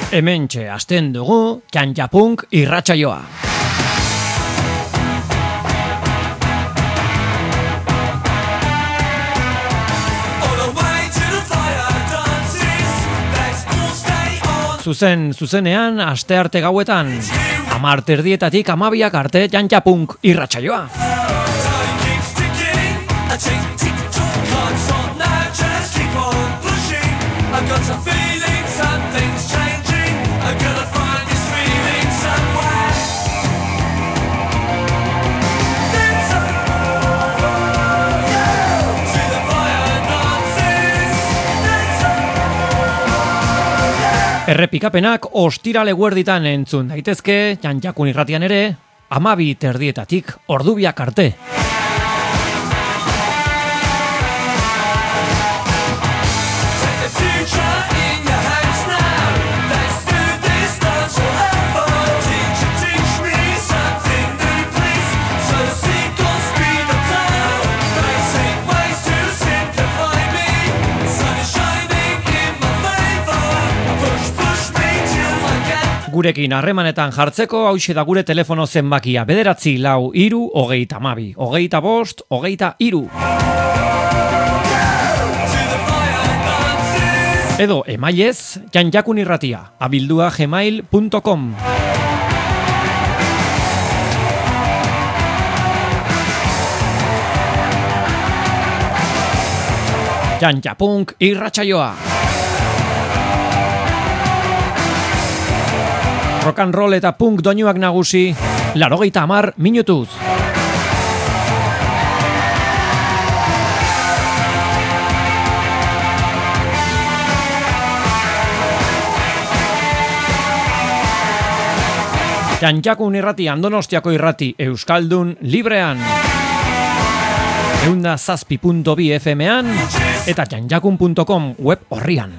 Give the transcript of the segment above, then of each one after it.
Hementxe hasten dugu Txantxapunk irratsaioa. Zuzenean astearte gauetan 10:00 12:00 arte Txantxapunk irratsaioa. Errepikapenak ostirale eguerditan entzun daitezke, Txantxakun irratian ere, 12:30 ordubiak arte. Gurekin harremanetan jartzeko hauxe da gure telefono zenbakia 9 3 32 25 23. Edo emailez txantxakunirratia@gmail.com. Txantxapunk irratsaioa. Rock and roll eta punk doinuak nagusi, 80 minutuz. Txantxakun irrati, Donostiako irrati, Euskaldun librean. 107.2 FM-an eta txantxakun.com web orrian.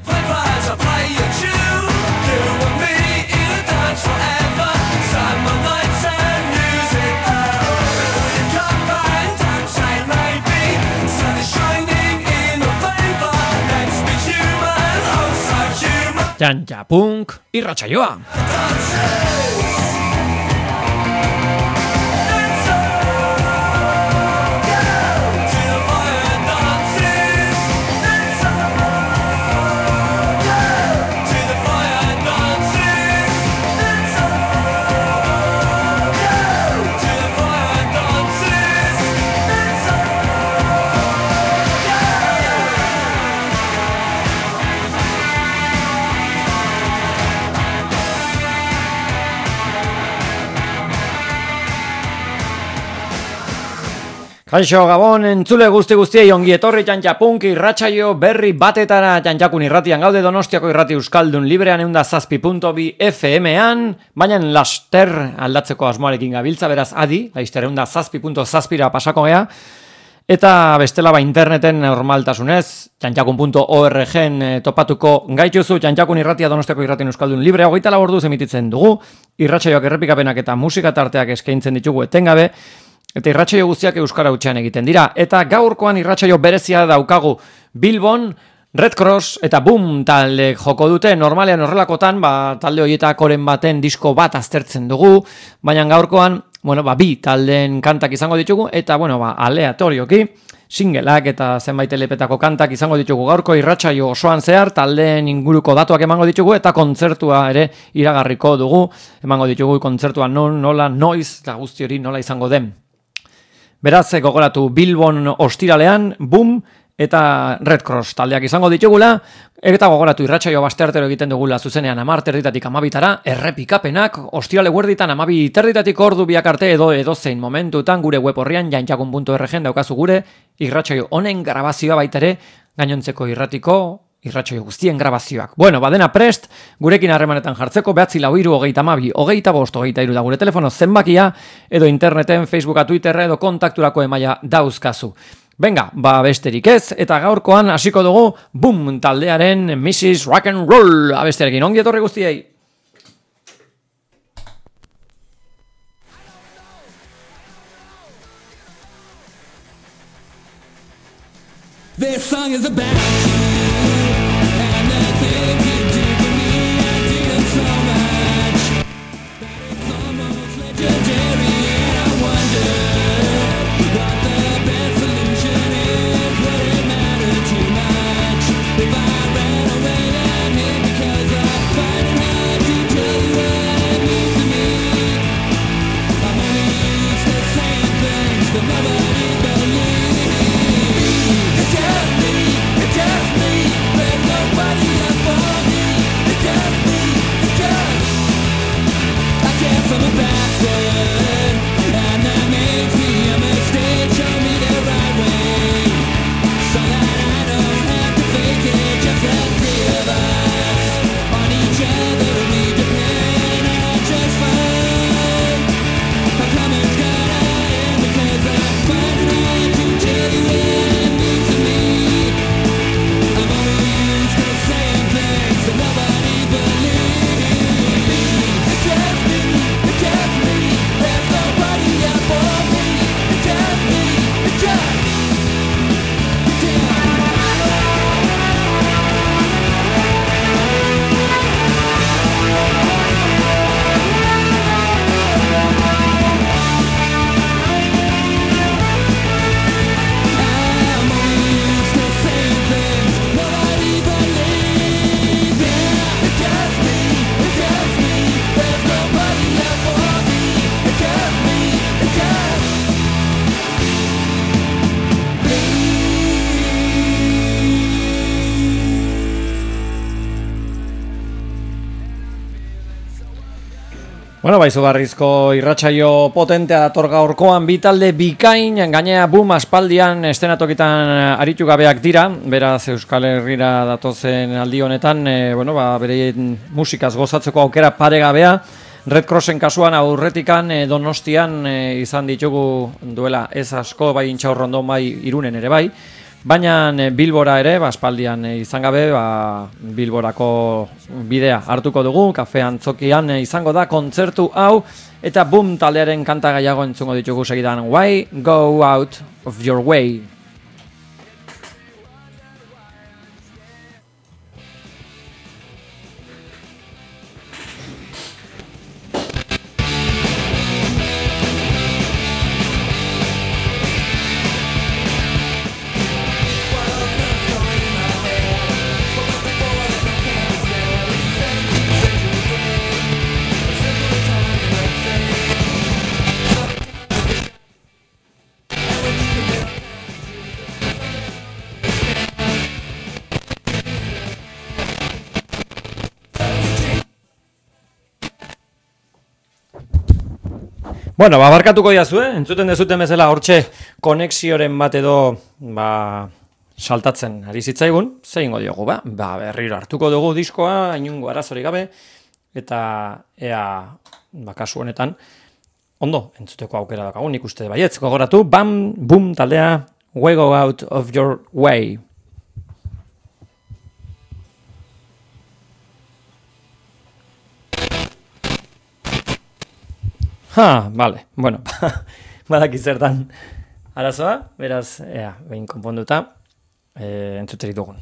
Txantxapunk irratsaioa. Kaixo Gabon, entzule guztiei ongi etorri Txantxapunk irratsaio berri batetara. Txantxakun irratian gaude, Donostiako irrati Euskaldun librean 107.2 FM-an, baina laster aldatzeko asmoarekin gabiltza, beraz adi, laster 107.7 pasako gea, eta bestela interneten normaltasunez, txantxakun.org topatuko gaituzu. Txantxakun irratia Donostiako irratien Euskaldun librea 24 orduz emititzen dugu, irratsaioak errepikapenak eta musika tarteak eskaintzen ditugu etengabe, eta irratsaio guztiak euskara hutsean egiten dira. Eta gaurkoan irratsaio berezia daukagu Bilbon, Red Cross eta Boom talde joko dute. Normalean horrelakotan, talde horietakoren baten disko bat aztertzen dugu, baina gaurkoan, bi taldeen kantak izango ditugu, eta aleatorioki, singleak eta zenbait LP-etako kantak izango ditugu gaurko irratsaio osoan zehar, taldeen inguruko datuak emango ditugu, eta kontzertua ere iragarriko dugu, emango ditugu kontzertua nola, noiz, eta guzti hori nola izango den. Beraz, gogoratu Bilbon ostiralean, Boom eta Red Cross taldeak izango ditugula, eta gogoratu irratsaioa asteartero egiten dugula zuzenean 10:30 12:00 errepikapenak, ostirale eguerditan 12:30 ordubiak arte edozein momentutan gure web orrian txantxakun.org daukazu gure irratsaio honen grabazioa baita ere, gainontzeko irratsaio guztien grabazioak. Badena prest, gurekin harremanetan jartzeko 9 3 32 25 23 da gure telefono zenbakia, edo interneten, Facebooka, Twitterra edo kontakturako emaila dauzkazu. Venga, besterik ez, eta gaurkoan hasiko dugu Boom taldearen Mrs. Rock and Roll abestearekin. Ongi etorri guztiei! This song is about you, and the thing you did to me, I did so. Bueno, izugarrizko irratsaio potentea dator gaurkoan bi talde bikain, gainea boom aspaldian estenatokitan aritu gabeak dira, beraz Euskal Herrira datozen aldi honetan, bere musikaz gozatzeko aukera paregabea. Red Crossen kasuan aurretikan Donostian izan ditugu duela ez asko, bai Intxaurrondon, bai Irunen ere bai. Baina Bilbora ere, aspaldian izan gabe, Bilborako bidea hartuko dugu, kafe antzokian izango da kontzertu hau, eta boom taldearen kanta gaiago entzungo ditugu segidan. Why go out of your way? Bueno, barkatuko diazue, entzuten dezuten bezala hortxe konexioren bat edo saltatzen ari zitzaigun, zein diogu, berriro hartuko dugu diskoa, inungo arazorik gabe, eta ea, kasu honetan, ondo, entzuteko aukera dakagu, nik uste baietz, gogoratu, boom taldea, we go out of your way. Vale, bueno, badaki zertan arazoa, beraz, behin konponduta, entzuterik dugun.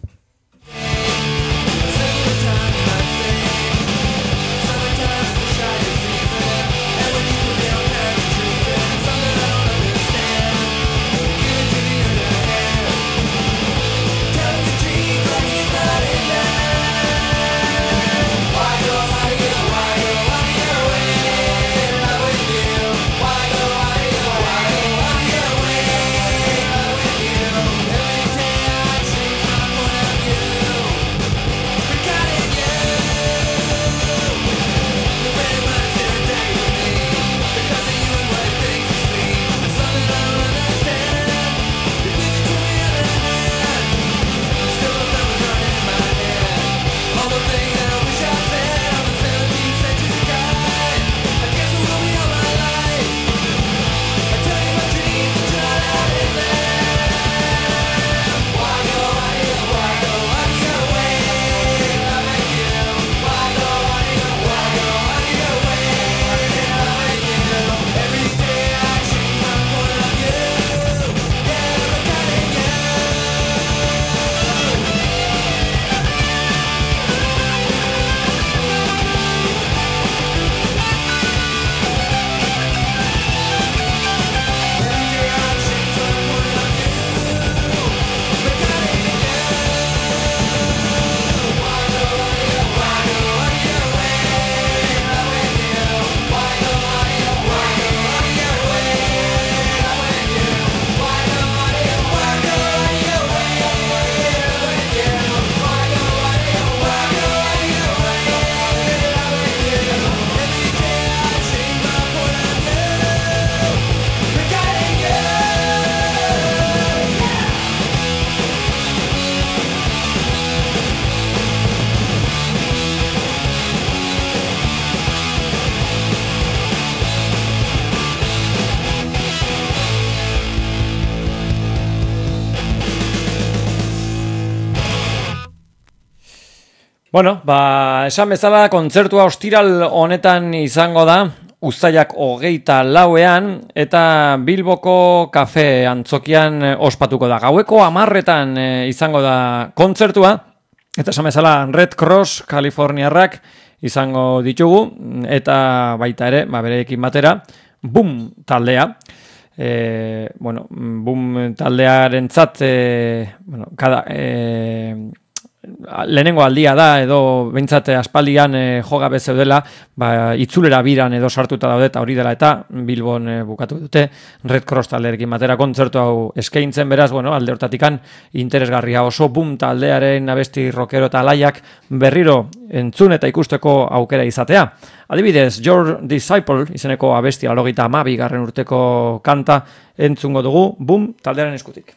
Bueno, esan bezala kontzertua ostiral honetan izango da, uztailak 24ean, eta Bilboko kafe antzokian ospatuko da. Gaueko 10etan izango da kontzertua, eta esan bezala Red Cross Kaliforniarrak izango ditugu, eta baita ere, bereekin batera, boom taldea. Boom taldearentzat, lehenengo aldia da, edo behintzat aspaldian jogabe zeudela, itzulera biran edo sartuta daude, eta hori dela eta Bilbon bukatu dute Red Cross talderekin batera kontzertu hau eskaintzen, beraz, alde hortatikan interesgarria oso boom taldearen abesti rockero eta alaiak berriro entzun eta ikusteko aukera izatea. Adibidez, Your Disciple izeneko abesti 92. urteko kanta entzungo dugu boom taldearen eskutik.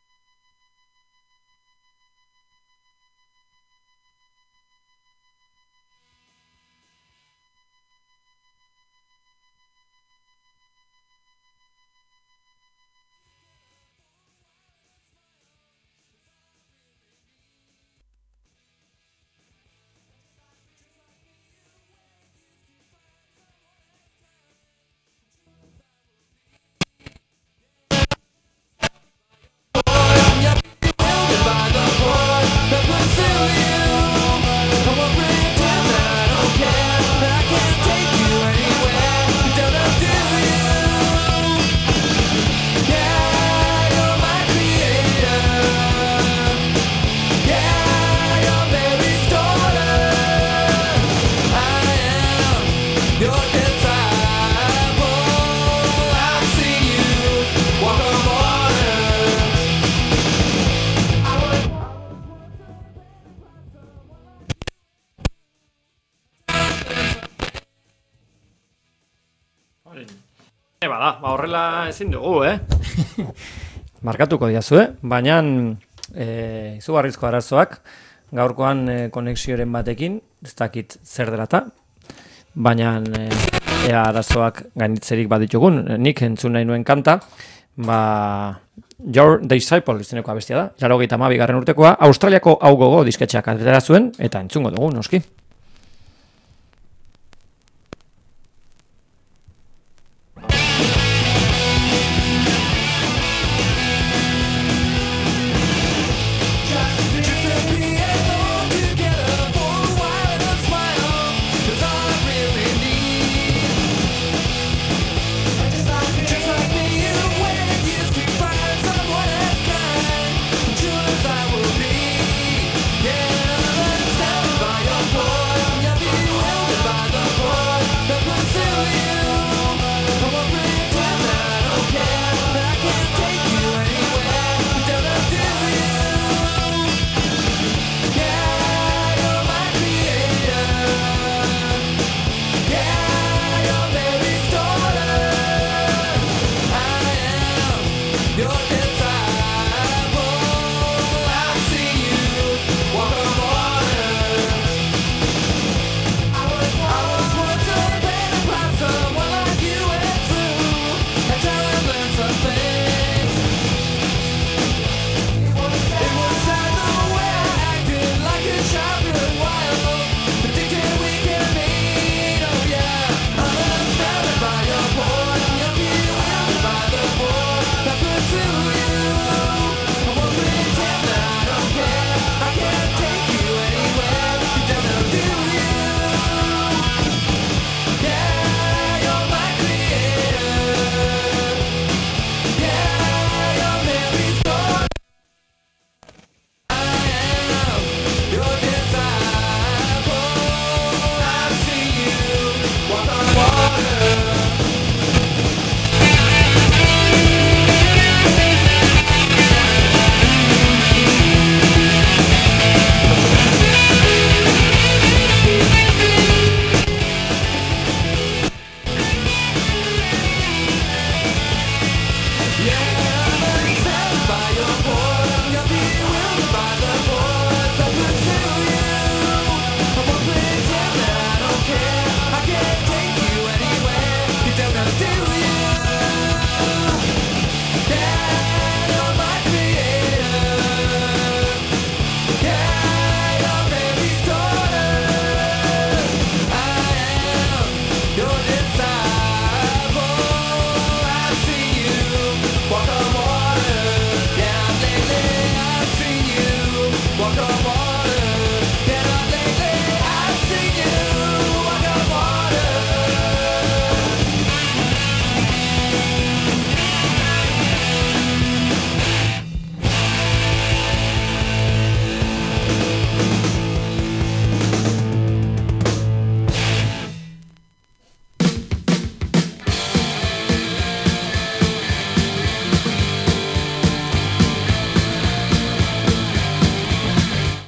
Horrela ezin dugu, Markatuko diazu, baina izugarrizko arazoak gaurkoan konexioaren batekin, ez dakit zer delata, baina ea arazoak gainitzerik baditugun, nik entzun nahi nuen kanta, Your Disciple izeneko abestia da, 92. urtekoa, Australiako Hau Gogo disketxeak atera zuen, eta entzungo dugu, noski. Your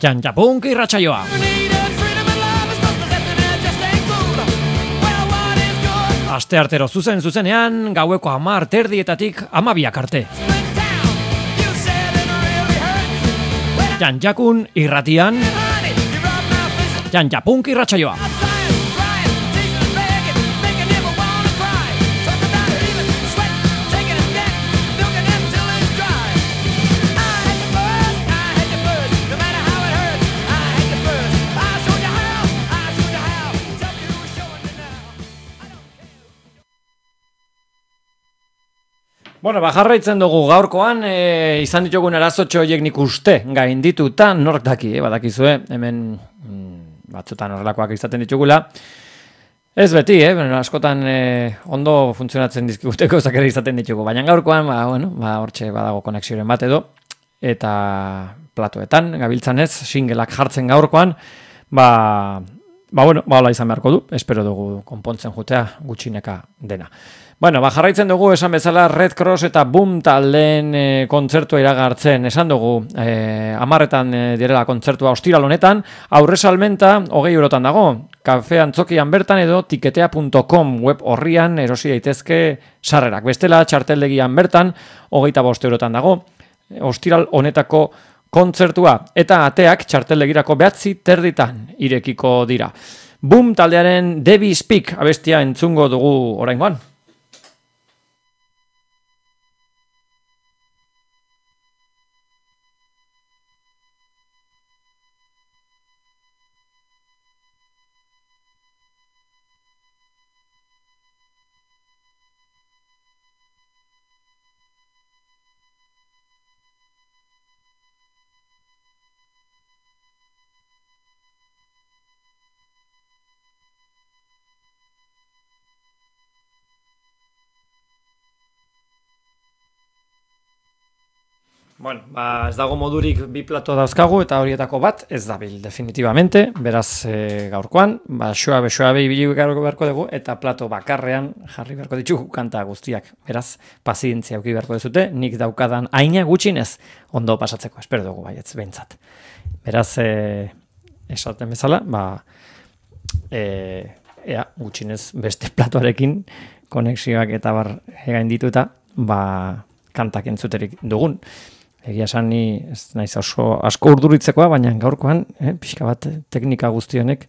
Jantapunk irratsaioa. Asteartero zuzenean, gaueko 10:30 12 arte. Jantjakun irratian, Jantapunk irratsaioa. Bueno, jarraitzen dugu gaurkoan, izan ditugun arazotxo horiek nik uste gaindituta, nork daki, badakizue, hemen batzutan horrelakoak izaten ditugula. Ez beti, askotan ondo funtzionatzen dizkiguteko zakera izaten ditugu, baina gaurkoan, hortxe badago konexioren bat edo, eta platoetan, gabiltzan ez, singleak jartzen gaurkoan, hola izan beharko du, espero dugu konpontzen jutea gutxineka dena. Bueno, jarraitzen dugu esan bezala Red Cross eta Boom taldeen kontzertua iragartzen. Esan dugu, 10:00 direla kontzertua ostiral honetan, aurre salmenta 20 eurotan dago. Kafe Antzokian bertan edo tiketea.com web horrian erosi daitezke sarrerak. Bestela txarteldegian bertan 25 eurotan dago. Ostiral honetako kontzertua eta ateak txarteldegirako 9:30 irekiko dira. Boom taldearen Debbie Speak abestia entzungo dugu oraingoan. Bueno, ez dago modurik bi plato dauzkagu eta horietako bat ez dabil definitivamente, beraz gaurkoan, xoabe ibili beharko dugu eta plato bakarrean jarri beharko ditugu kanta guztiak. Beraz, pazientzia eduki beharko duzute, nik daukadan haina gutxinez ondo pasatzeko, espero dugu baietz behintzat. Beraz, esaten bezala, gutxinez beste platoarekin konexioak eta bar egain dituta, kantak entzuterik dugun. Egia esan ni ez naiz asko urduritzekoa, baina gaurkoan, pixka bat teknika guztionek,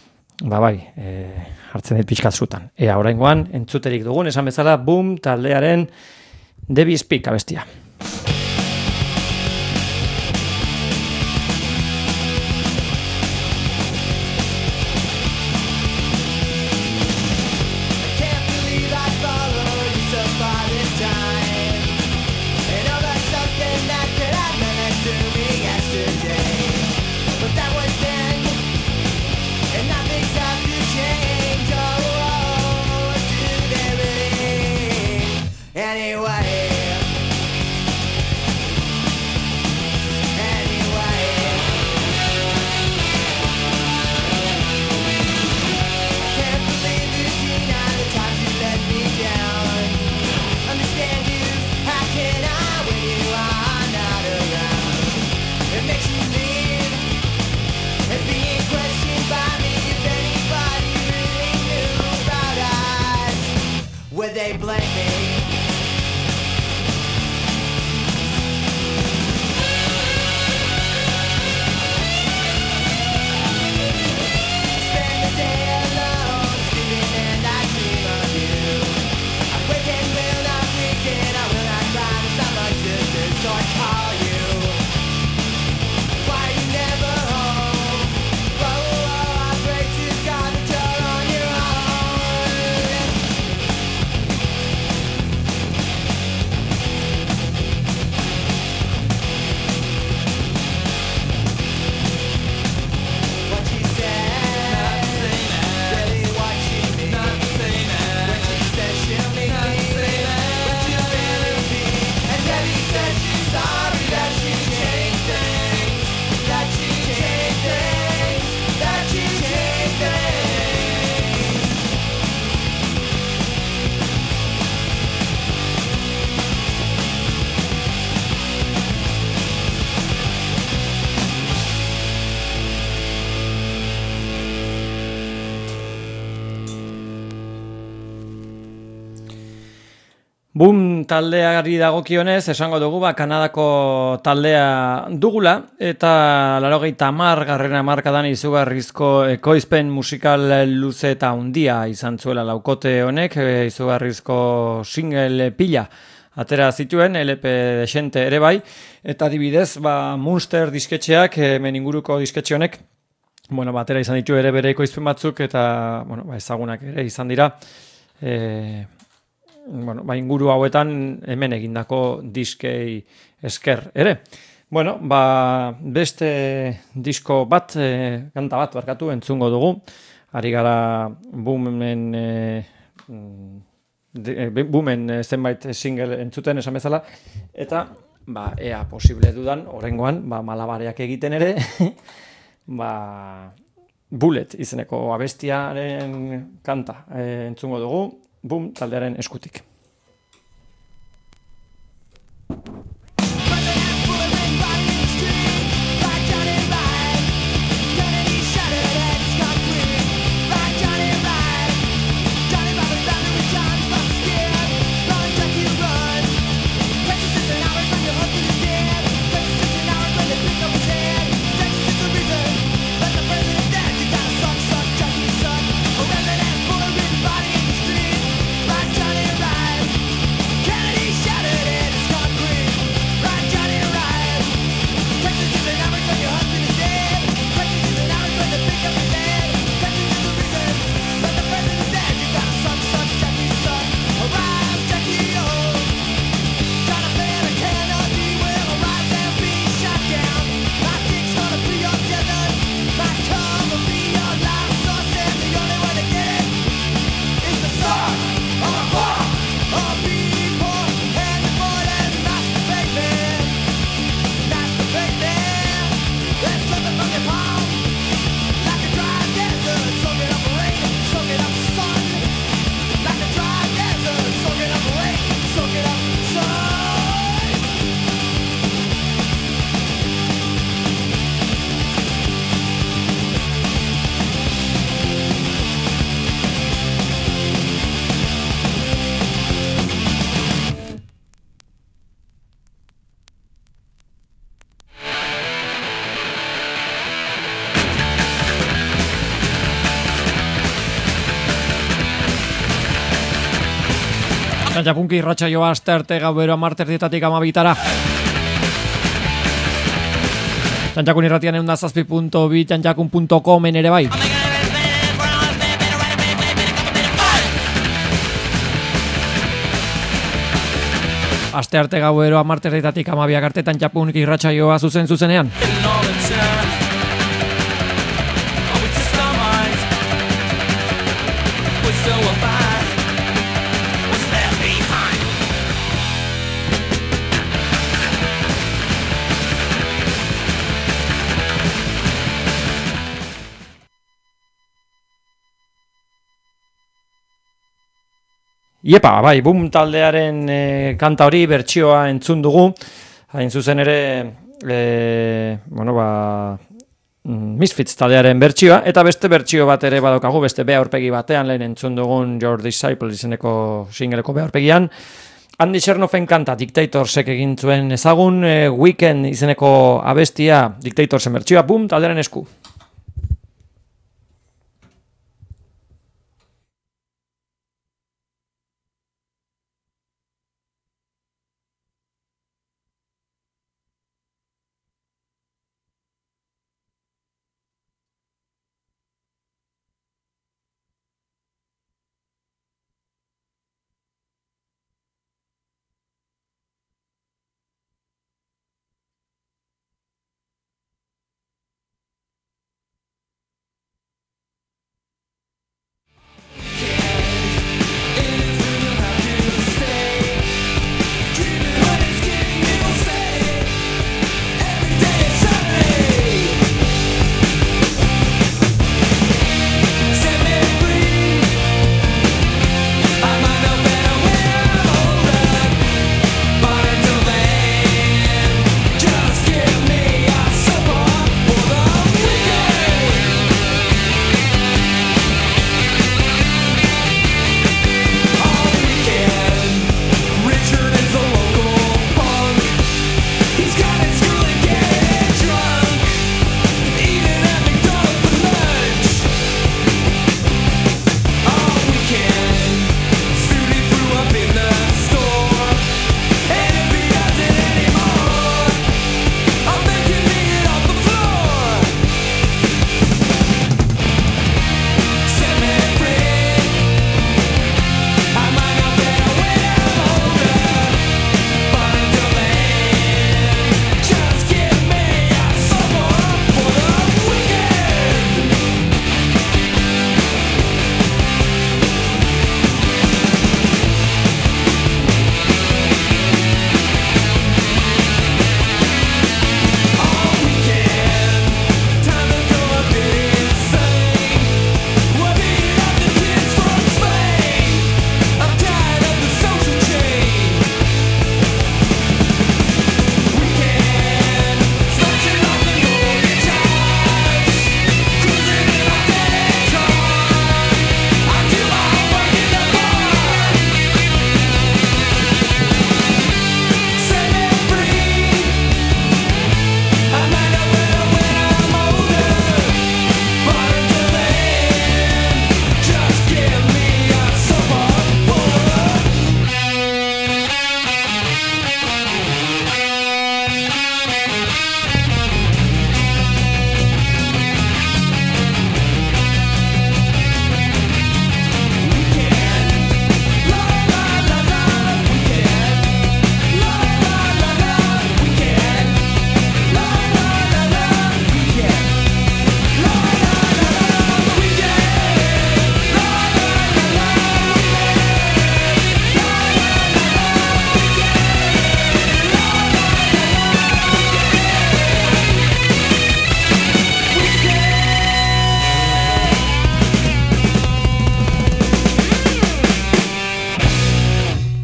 hartzen dit pixka zutan. Oraingoan, entzuterik dugun, esan bezala, Boom taldearen Debbie Speak abestia. Boom taldeari dagokionez, esango dugu, Kanadako taldea dugula, eta 80. hamarkadan izugarrizko ekoizpen musikal luze eta handia izan zuela laukote honek, izugarrizko single pila atera zituen, LP desente ere bai, eta adibidez, Munster disketxeak, hemen inguruko disketxe honek, atera izan ditu ere bere ekoizpen batzuk, eta ezagunak ere izan dira, inguru hauetan hemen egindako diskei esker ere. Beste disko bat, kanta bat barkatu entzungo dugu. Ari gara Boomen zenbait single entzuten esan bezala. Eta ea posible dudan, oraingoan malabareak egiten ere, Bullet izeneko abestiaren kanta entzungo dugu. Boom taldearen eskutik. Txantxapunki irratsaioa astearte gauero 10:00 12:00. Txantxakun irratian 107.2 txantxakun.comen ere bai. Astearte gauero 10:00 12:00 arte Txantxapunki irratsaioa zuzenean. Iepa, Boom taldearen kanta hori bertsioa entzun dugu, hain zuzen ere, Misfits taldearen bertsioa, eta beste bertsio bat ere badaukagu, beste aurpegi batean, lehen entzun dugun Your Disciple izeneko singeleko aurpegian. Andy Chernoffen kanta Dictatorsek egin zuen ezagun, Weekend izeneko abestia Dictatorsen bertsioa, Boom taldearen esku.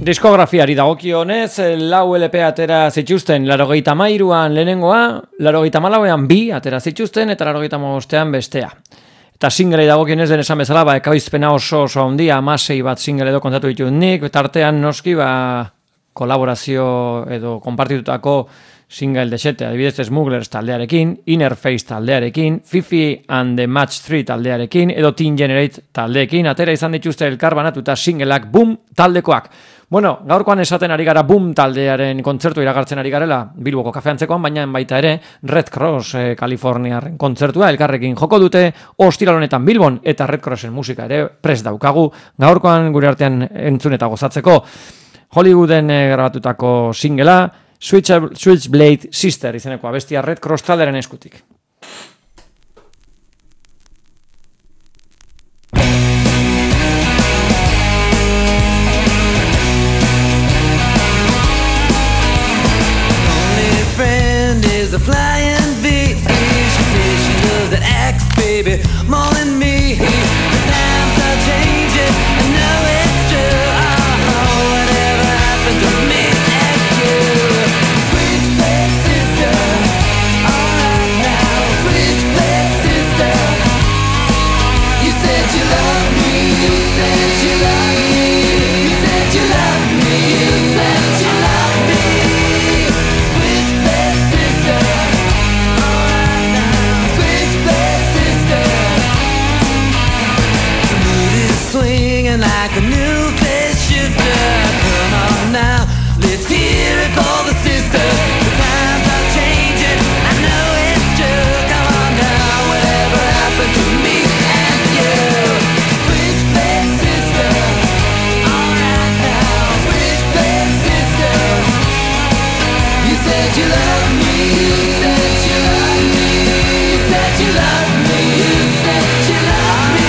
Diskografiari dagokionez, lau LP atera zituzten 83an lehenengoa, 84an bi atera zituzten eta 85an bestea. Eta singlei dagokionez den esan bezala, ekoizpena oso handia, 16 bat single edo kontatu ditut nik, tartean noski kolaborazio edo konpartitutako single desete, adibidez Smugglers taldearekin, Interface taldearekin, Fifi and the Match 3 taldearekin, edo Teen Generate taldeekin, atera izan dituzte elkar banatuta singleak Boom taldekoak. Bueno, gaurkoan esaten ari gara Boom taldearen kontzertu iragartzen ari garela, Bilboko kafeantzekoan, baina baita ere Red Cross Kaliforniaren kontzertua elkarrekin joko dute, ostiral honetan Bilbon, eta Red Crossen musika ere prest daukagu, gaurkoan gure artean entzun eta gozatzeko. Hollywooden grabatutako singela, Switchblade Sister izeneko abestia Red Cross taldearen eskutik. A flying V. She says she loves that axe, baby, more than me. The times are changing, I know it's true. Oh, whatever happened to me and you? Switchblade sister, alright now. Switchblade sister, you said you love me. You said you love me. You said you love me. You said you love me. Swinging like a new face shifter. Come on now, let's hear it for the sisters. The times are changing, I know it's true. Come on now, whatever happened to me and you? Switchblade sister, alright now. Switchblade sister, you said you love me. You said you love me. You said you love me. You said you love me.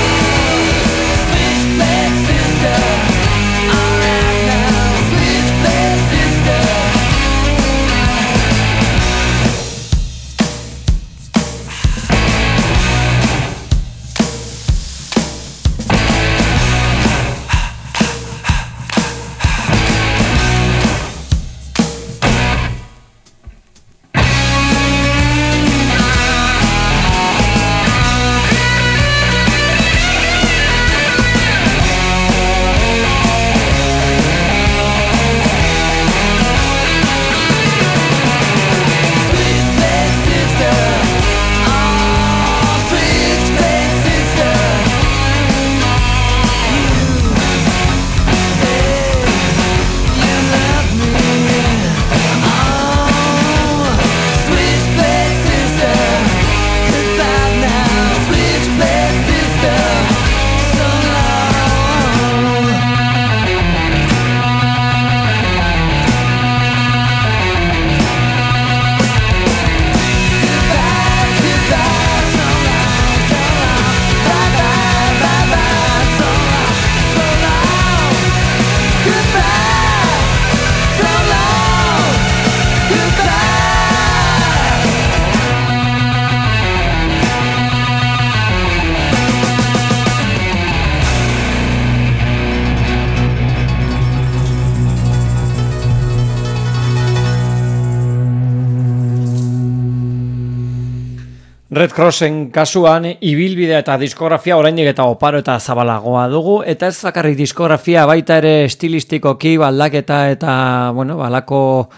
Red Crossen kasuan ibilbidea eta diskografia oraindik eta oparo eta zabalagoa dugu, eta ez bakarrik diskografia, baita ere estilistikoki aldaketa eta balako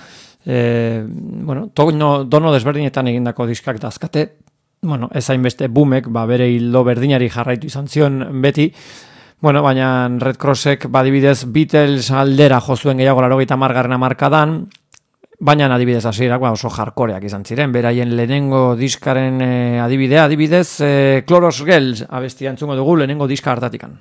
dono desberdinetan egindako diskak dazkate. Ez hainbeste Boomek bere hildo berdinari jarraitu izan zion beti. Baina Red Crossek badibidez Beatles aldera jozuen gehiago 80. hamarkadan, baina adibidez hasierak oso hardcoreak izan ziren. Beraien lehenengo diskaren adibidez Chloros Girls abestia entzungo dugu lehenengo diska hartatikan.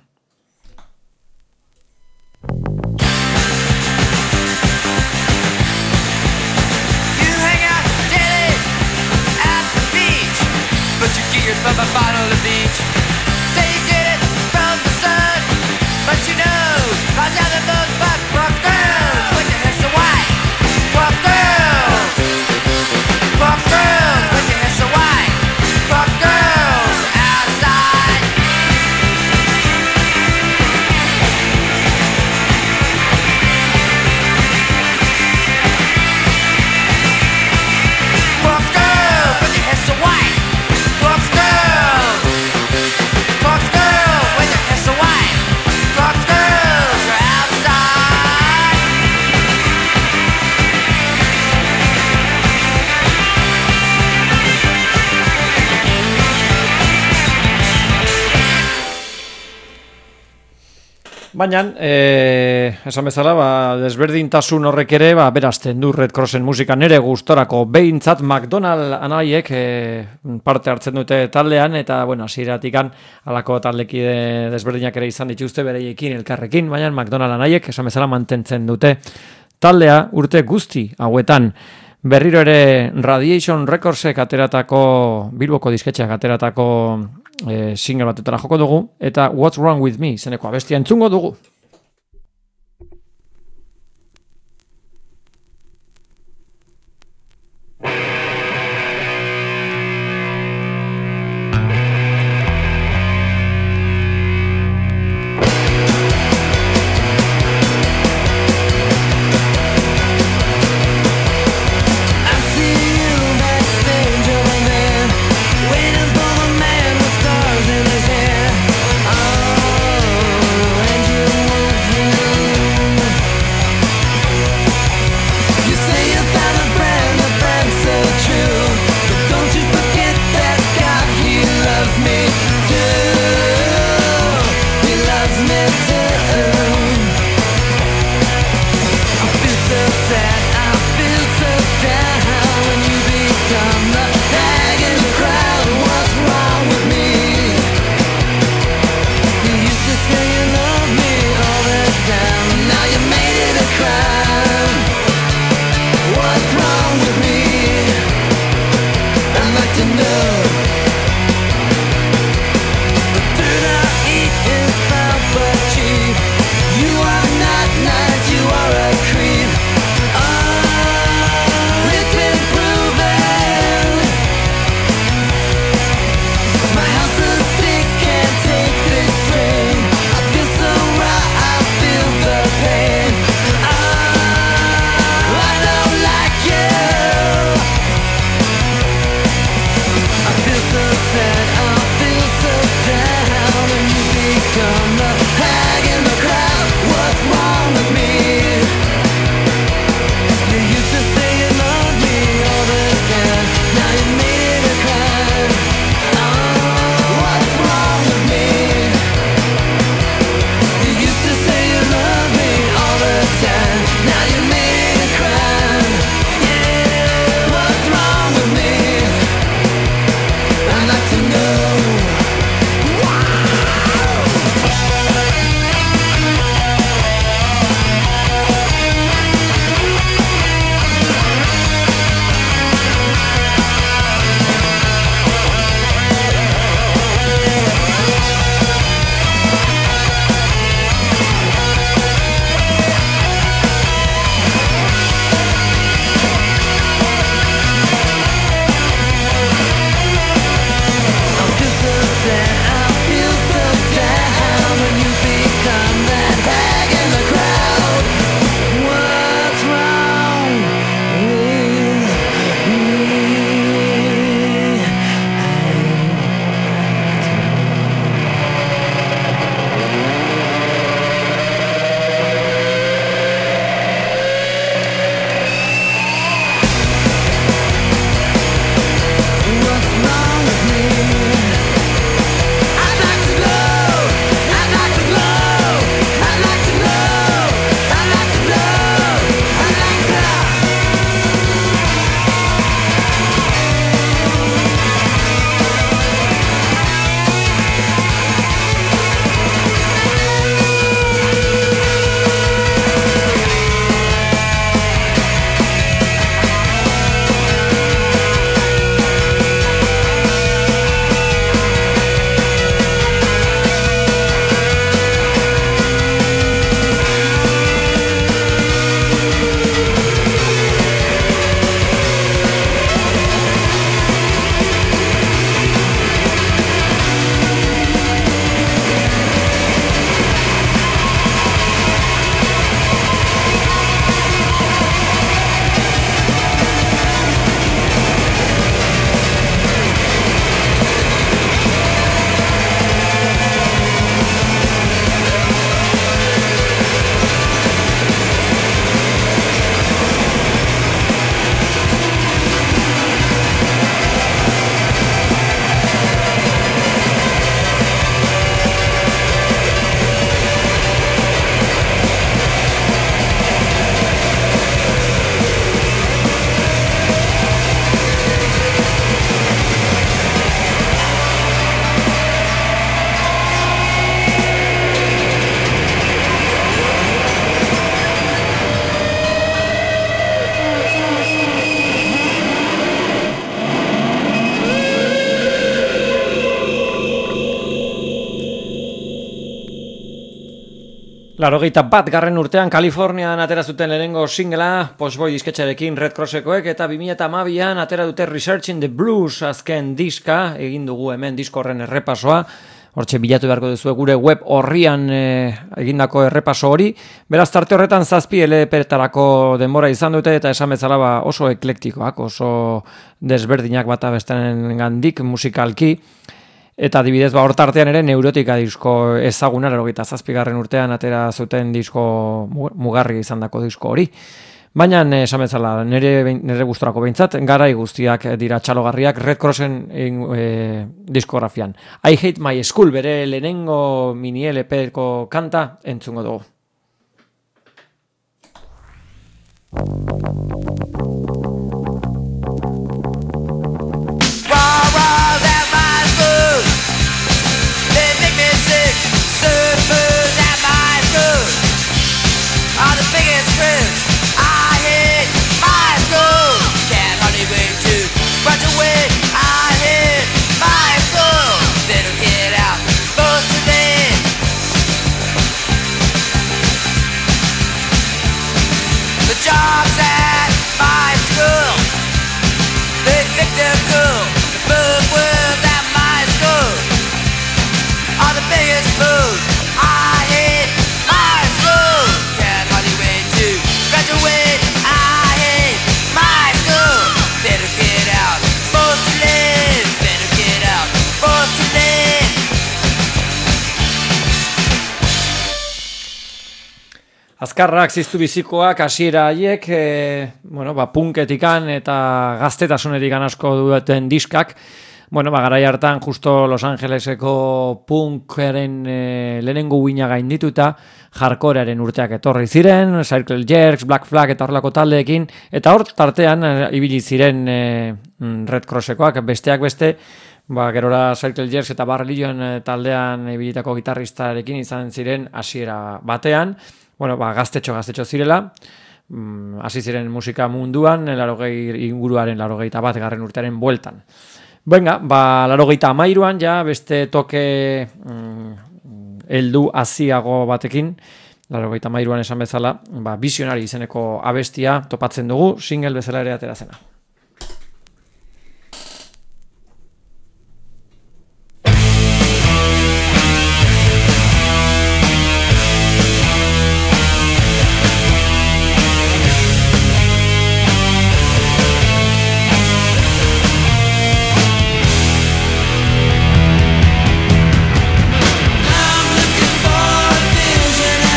From a bottle of bleach. Say you did it from the sun, but you know I'll never look but rough girls with your hair so white. Rough girls with your hair so white. Rough girls outside. Baina, esan bezala, desberdintasun horrek ere, berazten du Red Crossen musika nere gustorako behintzat McDonald anaiek parte hartzen dute taldean, eta, bueno, hasieratikan halako taldekide desberdinak ere izan dituzte bereiekin elkarrekin, baina McDonald anaiek, esan bezala, mantentzen dute taldea urte guzti hauetan. Berriro ere Radiation Recordsek ateratako, Bilboko disketxeak ateratako single batetara joko dugu, eta What's Wrong With Me izeneko abestia entzungo dugu. You 81. urtean Kalifornian atera zuten lehenengo singela Postboy disketxarekin Red Crossekoek, eta 2012an atera dute Researching the Blues azken diska, egin dugu hemen disko horren errepasoa. Hortxe bilatu beharko duzu gure web horrian egindako errepaso hori. Beraz, tarte horretan 7 LP-tarako denbora izan dute, eta esan bezala oso eklektikoak, oso desberdinak bata bestenen gandik musikalki. Eta adibidez, hor tartean ere Neurotika disko ezaguna, 87. urtean atera zuten disko mugarri izandako disko hori. Baina, esan bezala, nire gustorako behintzat, garai guztiak dira txalogarriak Red Crossen diskografian. I Hate My School, bere lehenengo mini LP-ko kanta entzungo dugu. Surfers at my school are the biggest friends. I hate my school. Can't hardly wait to graduate. I hate my school. They don't get out most today. The jobs at my school, they think they're cool. The bookworms at my school are the biggest fools. I hate my school. Can't hardly wait to graduate. I hate my school. Better get out, forced to live. Better get out, forced to live. Azkarrak ziztu bizikoak hasiera haiek, punketikan eta gaztetasunetikan asko duten diskak. Garai hartan justo Los Angeleseko punkeren lehenengo uina gaindituta, hardcorearen urteak etorri ziren, Circle Jerks, Black Flag eta horrelako taldeekin, eta hor tartean ibili ziren Red Crossekoak, besteak beste, gerora Circle Jerks eta Bad Religion taldean ibilitako gitarristarekin izan ziren hasiera batean, gaztetxo zirela, hasi ziren musika munduan, 80 inguruaren 81. urtearen bueltan. Venga, 83an ja beste toke heldu haziago batekin, 83an esan bezala, Visionary izeneko abestia topatzen dugu, single bezala ere atera zena.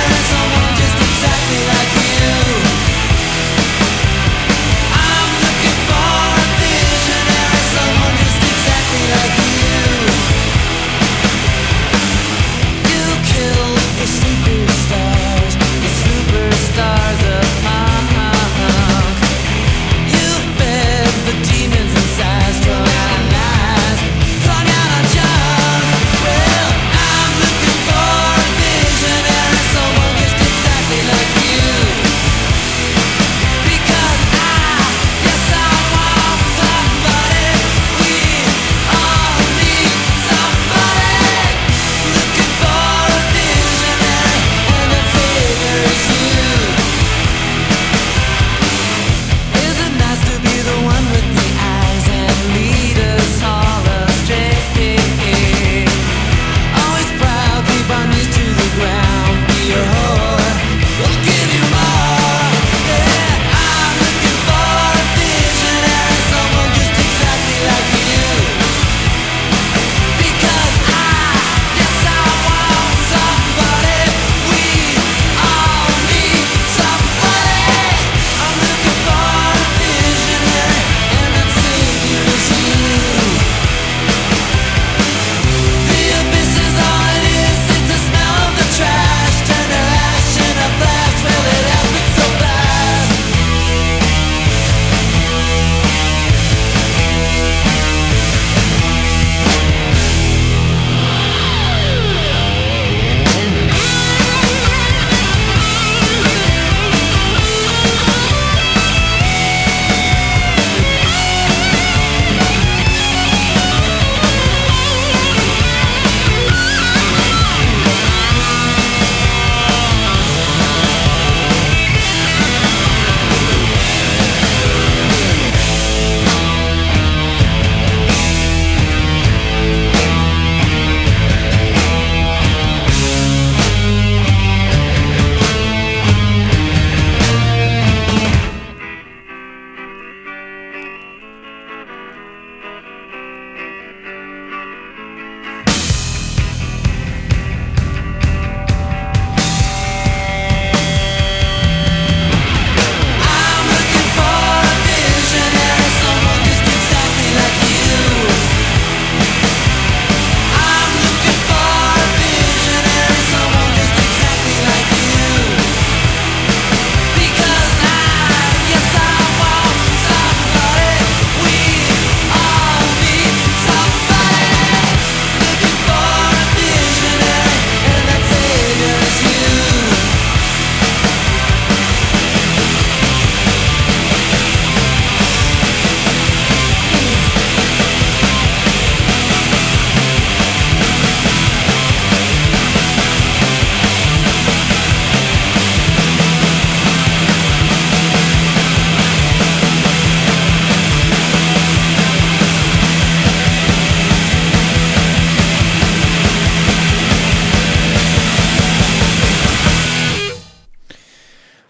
I'm looking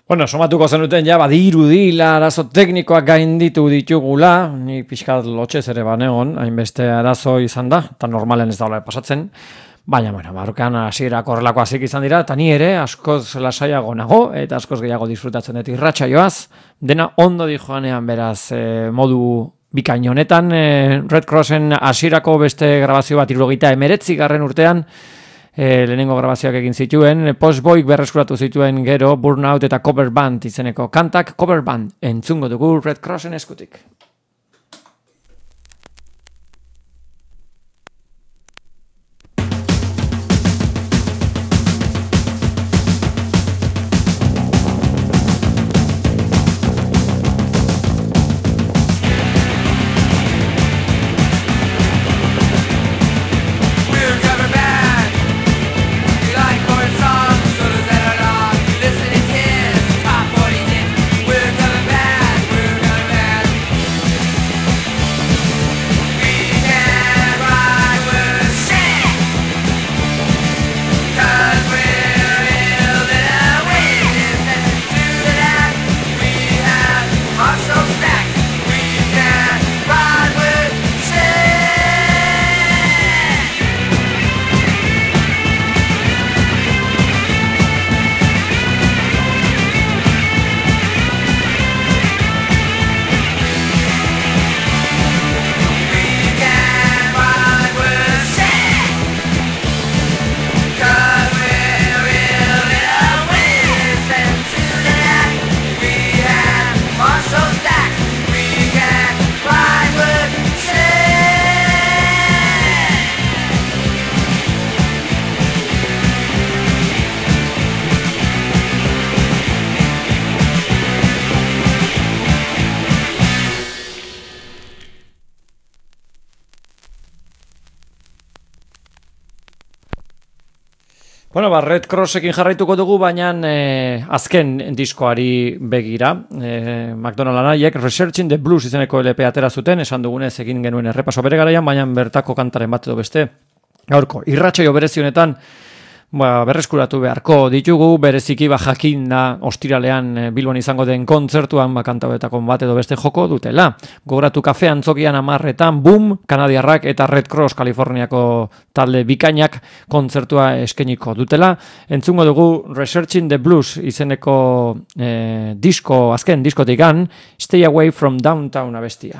Bueno, somatuko zenuten ja, badirudila arazo teknikoak gainditu ditugula, ni pixkat lotxez ere banegon, hainbeste arazo izan da, eta normalen ez daula pasatzen, baina, bueno, barrukean hasierako horrelako hasik izan dira, eta ni ere askoz lasaiago nago, eta askoz gehiago disfrutatzen dut irratsaioaz, dena ondo di joanean beraz modu bikain honetan, Red Crossen hasierako beste grabazio bat 1979 urtean, lehenengo grabazioak egin zituen, Postboy berreskuratu zituen gero, Burnout eta Cover Band izeneko kantak, Cover Band entzungo dugu Red Crossen eskutik. Bueno, Red Crossekin jarraituko dugu, baina azken diskoari begira. McDonald anaiek Researching the Blues izeneko LP atera zuten, esan dugunez egin genuen errepaso bere garaian, baina bertako kantaren bat edo beste. Gaurko, irratsaio berezi honetan, berreskuratu beharko ditugu, bereziki jakin da ostiralean Bilbon izango den kontzertuan kantauetako bat edo beste joko dutela. Gogoratu kafe antzokian 10:00 Boom, Kanadiarrak eta Red Cross Kaliforniako talde bikainak kontzertua eskainiko dutela. Entzungo dugu Researching the Blues izeneko azken diskotikan, Stay Away from Downtown abestia.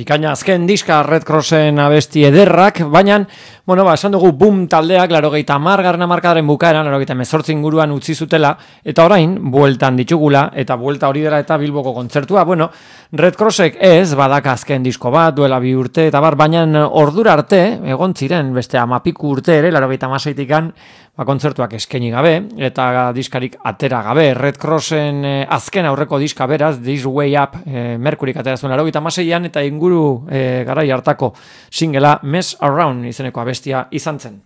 bikaina azken diska Red Crossen abesti ederrak, baina, bueno, esan dugu Boom taldeak 80. hamarkadaren bukaeran, 88 inguruan utzi zutela, eta orain, bueltan ditugula, eta buelta hori dela eta Bilboko kontzertua, bueno, Red Crossek ez, badaka azken disko bat, duela 2 urte, eta baina ordura arte, egon ziren, beste 10 urte ere, 96-tikan, kontzertuak eskaini gabe, eta diskarik atera gabe. Red Crossen azken aurreko diska beraz, This Way Up, Merkurik atera zuen 96an, eta inguru garai hartako singela Mess Around izeneko abestia izan zen.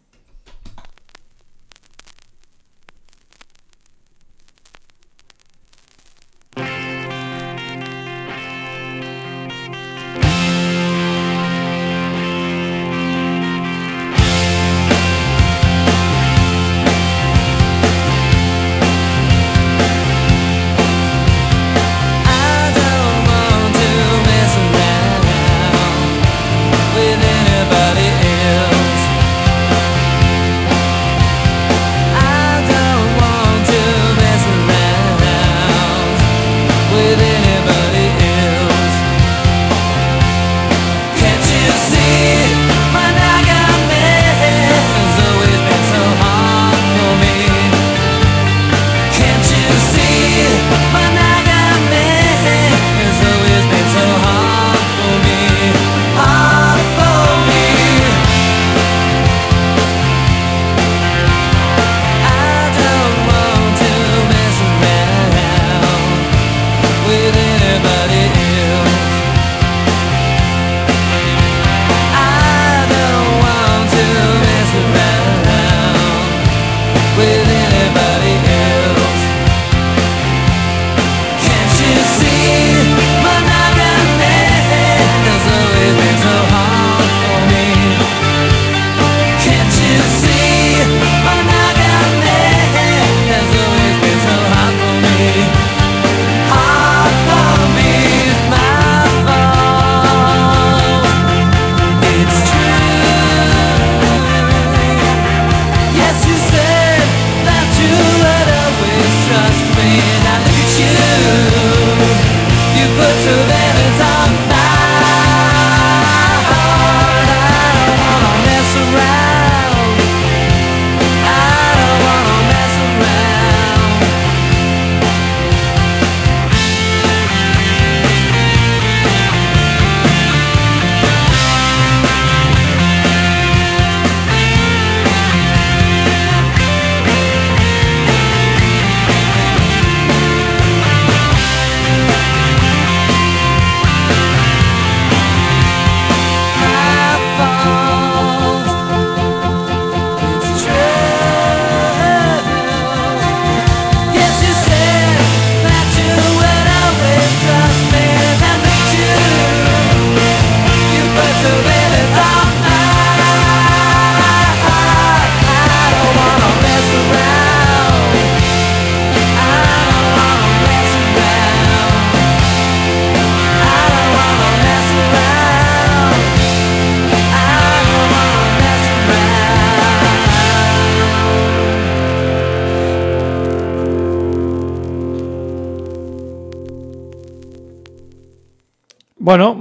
Bueno,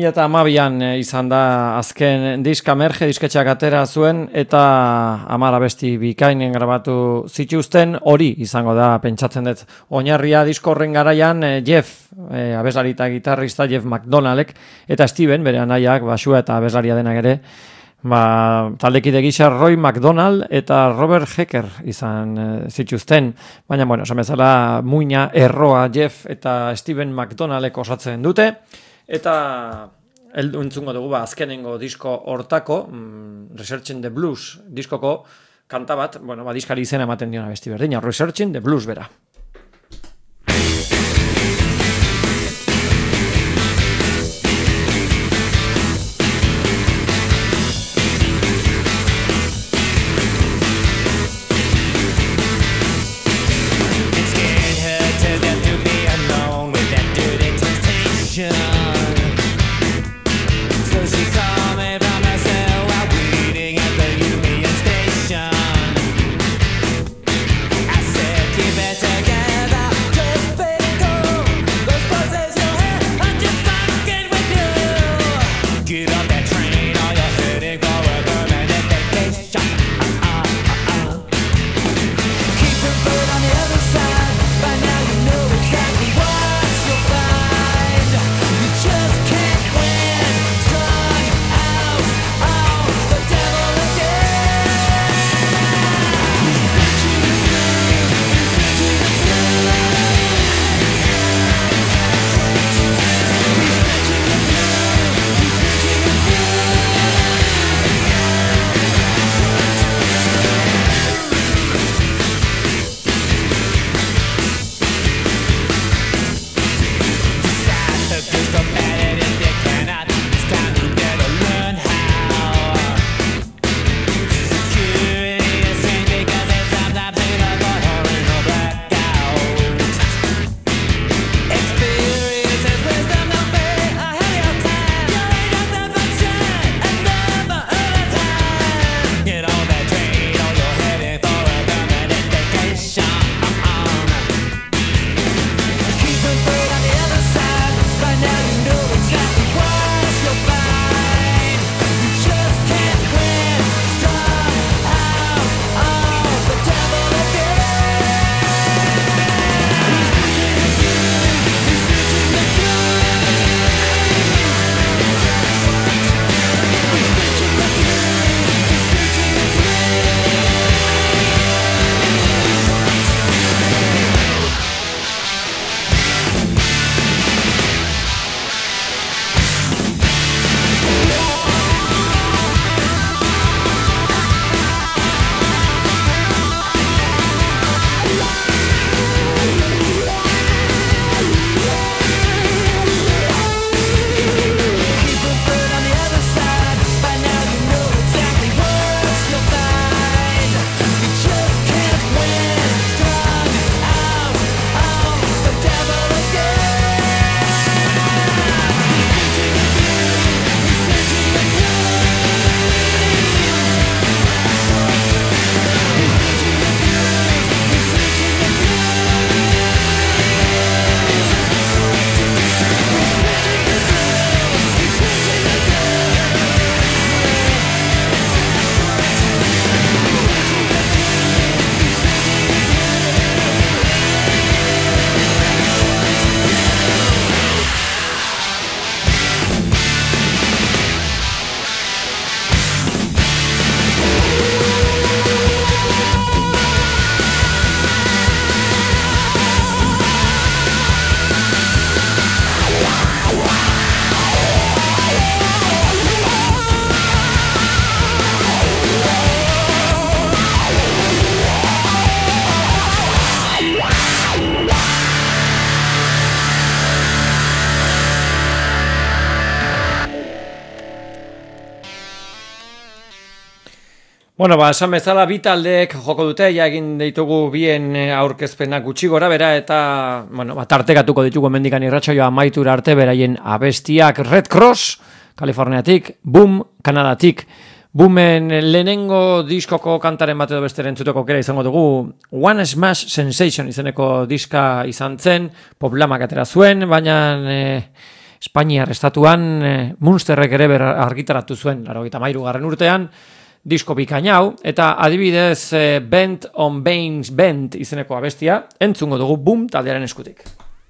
2012an izan da azken diska Merge disketxeak atera zuen eta 10 abesti bikainen grabatu zituzten, hori izango da pentsatzen dut oinarria disko horren garaian Jeff, abeslari eta gitarrista Jeff McDonaldek eta Steven, bere anaiak, basua eta abeslaria denak ere, taldekide gisa Roy McDonald eta Robert Hecker izan zituzten, baina bueno, esan bezala muina erroa Jeff eta Steven McDonaldek osatzen dute. Eta entzungo dugu azkenengo disko hortako, Researching the Blues diskoko kanta bat, bueno, diskari izena ematen diona besti berdina, Researching the Blues bera. Better Bueno, esan bezala bi taldeek joko dute, ja egin ditugu bien aurkezpenak gutxi gora bera eta, tartekatuko ditugu mendikan irratsaioa amaitura arte beraien abestiak Red Cross, Kaliforniatik, Boom, Kanadatik. Boomen lehenengo diskoko kantaren bat edo besteren entzuteko aukera izango dugu One Smash Sensation izeneko diska izan zen, Poplamak atera zuen, baina Espainiar estatuan Munsterrek ere argitaratu zuen, 93. urtean, disko bikain hau, eta adibidez Bent on Baines Bent izeneko abestia, entzungo dugu Boom taldearen eskutik.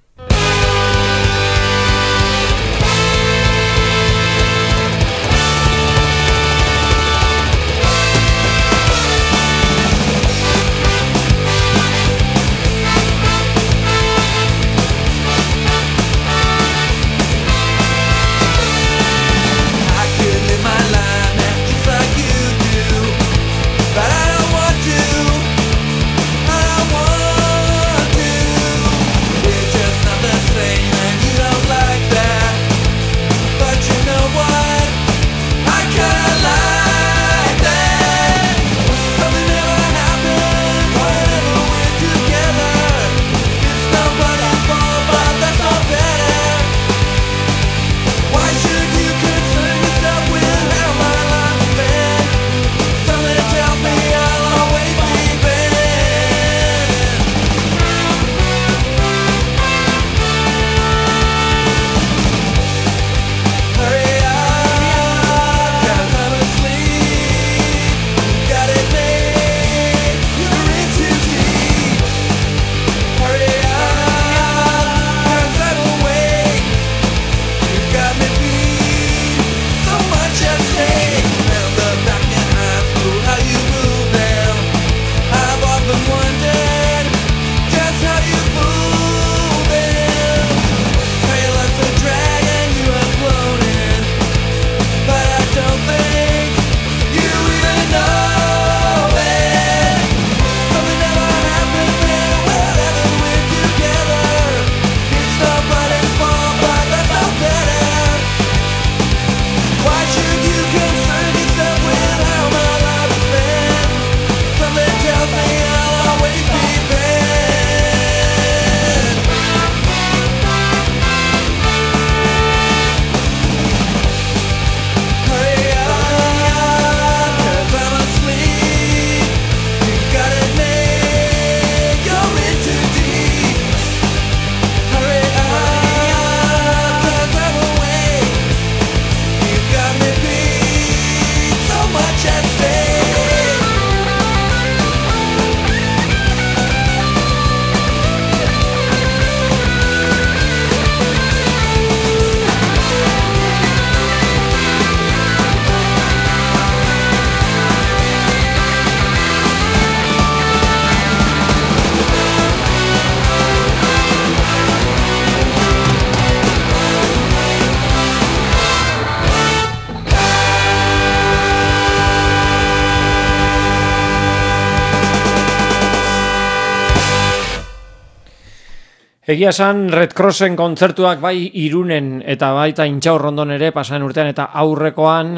Egia esan, Red Crossen kontzertuak bai Irunen eta baita Intxaurrondon ere pasaren urtean eta aurrekoan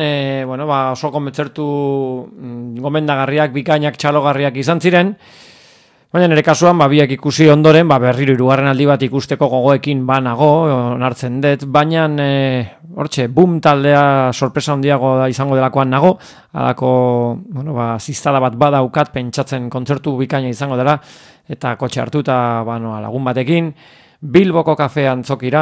oso kontzertu gomendagarriak, bikainak, txalogarriak izan ziren. Baina nire kasuan biak ikusi ondoren berriro hirugarren aldi bat ikusteko gogoekin banago, onartzen dut, baina hortxe, Boom taldea sorpresa handiago izango delakoan nago, alako ziztada bat badaukat pentsatzen kontzertu bikaina izango dela, eta kotxe hartu eta lagun batekin, Bilboko kafean zokira,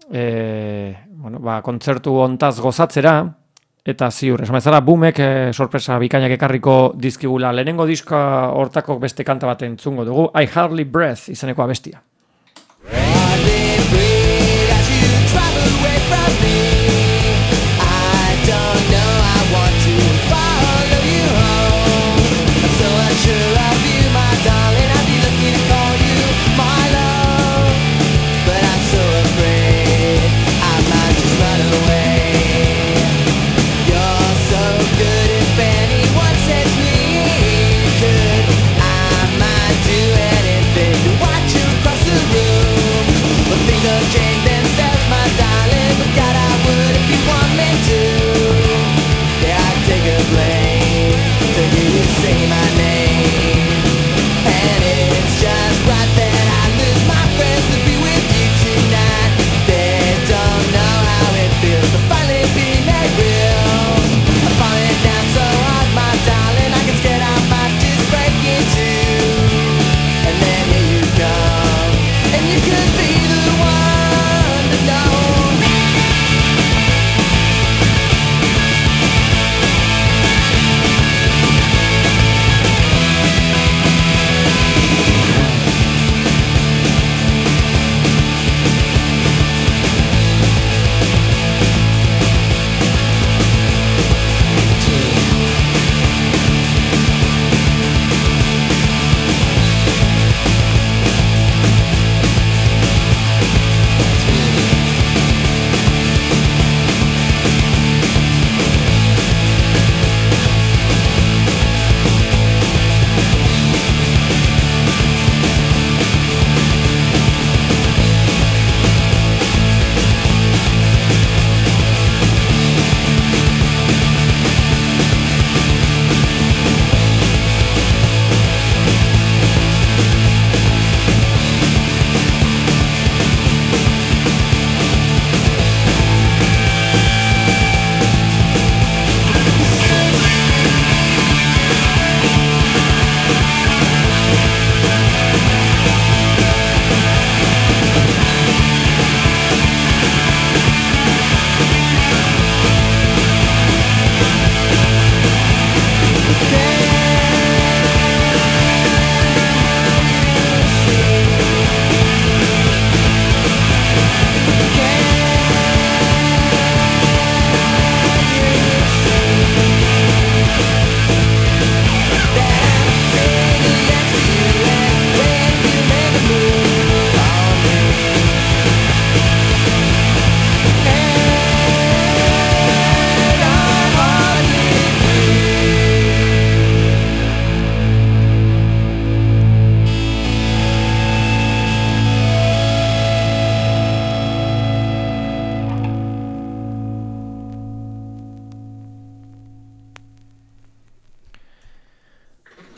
kontzertu hontaz gozatzera, eta ziur, esan bezala, Boomek sorpresa bikainak ekarriko dizkigula. Lehenengo diska hortako beste kanta bat entzungo dugu, I Hardly Breath izeneko abestia. Change themselves, my darling, but God, I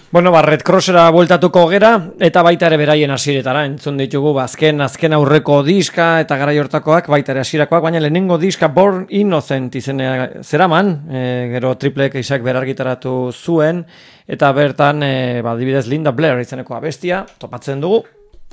Bueno, Red Crossera bueltatuko gera, eta baita ere beraien hasiretara entzun ditugu azken aurreko diska eta garai hortakoak, baita ere hasierakoak, baina lehenengo diska Born Innocent izena zeraman, gero Triple Xak berargitaratu zuen, eta bertan, adibidez Linda Blair izeneko abestia, topatzen dugu.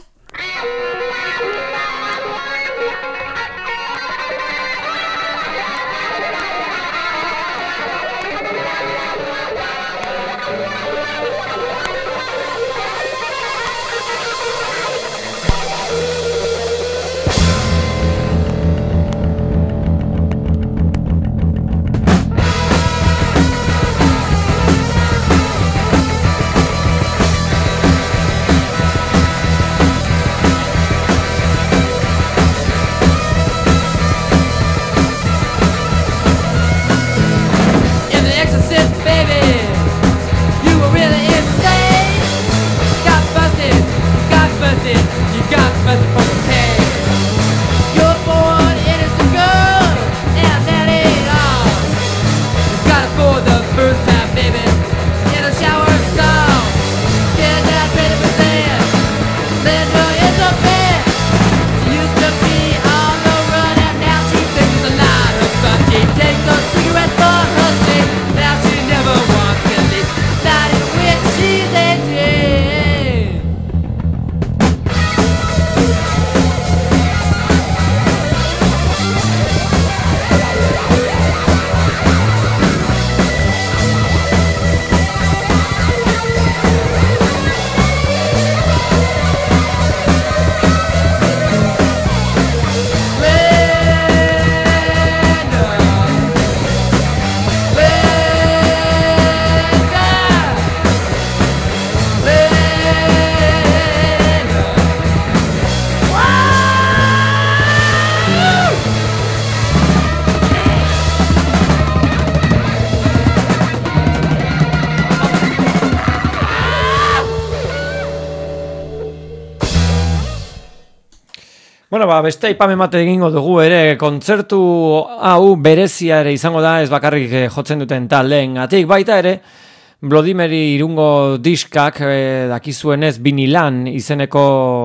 Bueno, beste aipamen bat egingo dugu ere, kontzertu hau berezia ere izango da, ez bakarrik jotzen duten taldeengatik, baita ere, Bloody Mary irungo diskak dakizuenez Vinilan izeneko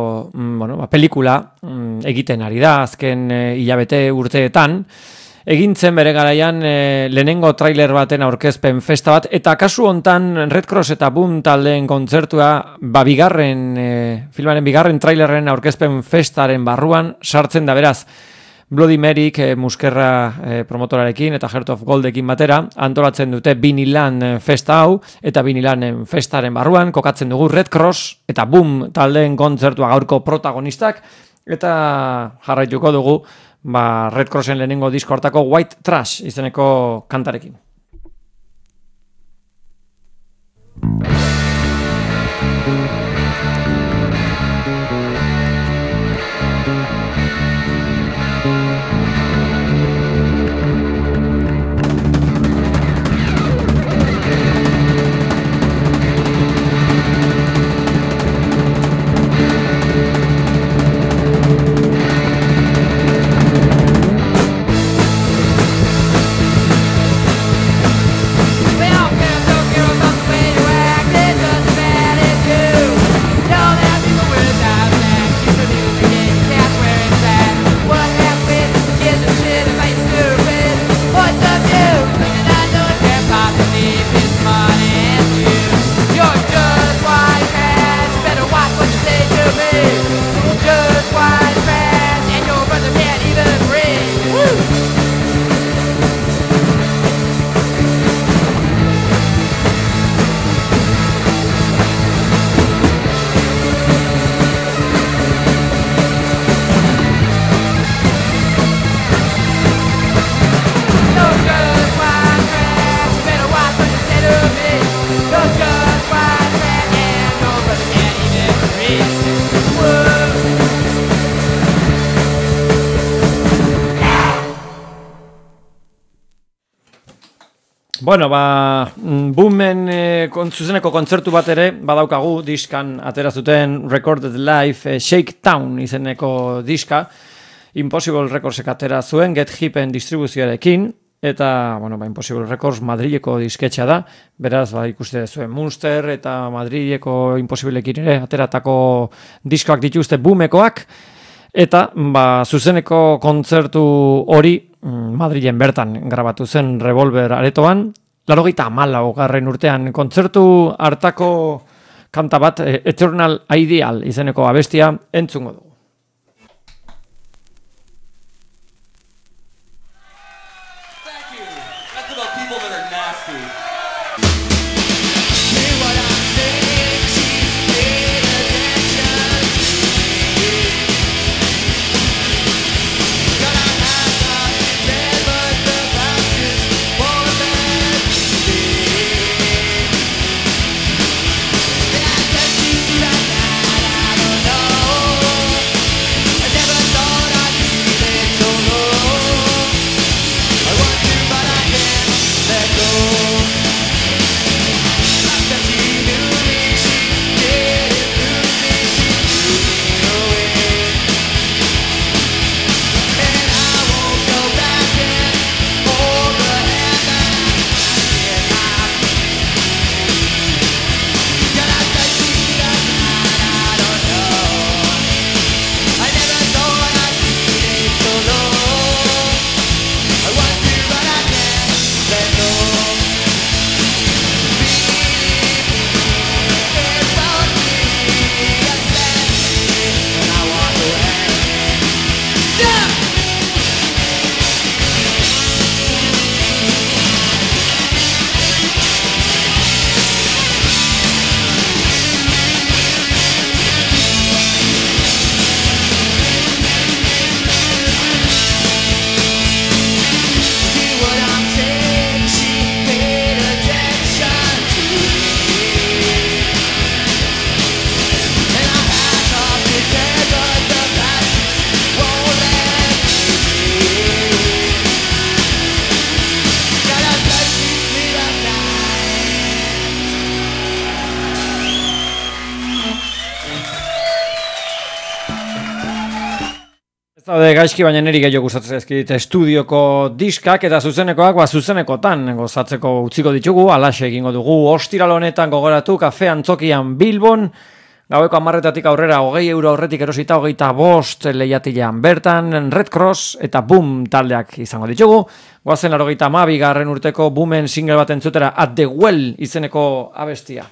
pelikula egiten ari da, azken hilabete urteetan, egintzen bere garaian lehenengo trailer baten aurkezpen festa bat, eta kasu hontan Red Cross eta Boom taldeen kontzertua filmaren bigarren trailerren aurkezpen festaren barruan sartzen da, beraz Bloody Maryk muskerra promotorarekin eta Heart of Goldekin batera antolatzen dute Vinilan festa hau, eta Vinilan festaren barruan kokatzen dugu Red Cross eta Boom taldeen kontzertua gaurko protagonistak, eta jarraituko dugu Red Crossen lehenengo disko hartako White Trash izeneko kantarekin. Bueno, Boomen zuzeneko kontzertu bat ere badaukagu diskan atera zuten Recorded Live Shakedown izeneko diska, Impossible Recordsek atera zuen Get Hippen distribuzioarekin, eta, bueno, Impossible Records Madrileko disketxea da, beraz, ikuste zuen Munster eta Madrileko Impossibleekin ere ateratako diskoak dituzte Boomekoak, eta, zuzeneko kontzertu hori Madrilen bertan grabatu zen Revolver aretoan, 94. urtean kontzertu hartako kanta bat, Eternal Ideal izeneko abestia entzungo dugu. Zaude gaizki, baina niri gehiago gustatzen zaizkit estudioko diskak eta zuzenekoak, zuzenekotan gozatzeko utziko ditugu, alaxe egingo dugu ostiral honetan gogoratu Kafe Antzokian Bilbon, gaueko 10:00 aurrera 20 euro aurretik erosita 25 lehiatilean bertan, Red Cross eta Boom taldeak izango ditugu, goazen 92. urteko Boomen single bat entzutera At the Well izeneko abestia.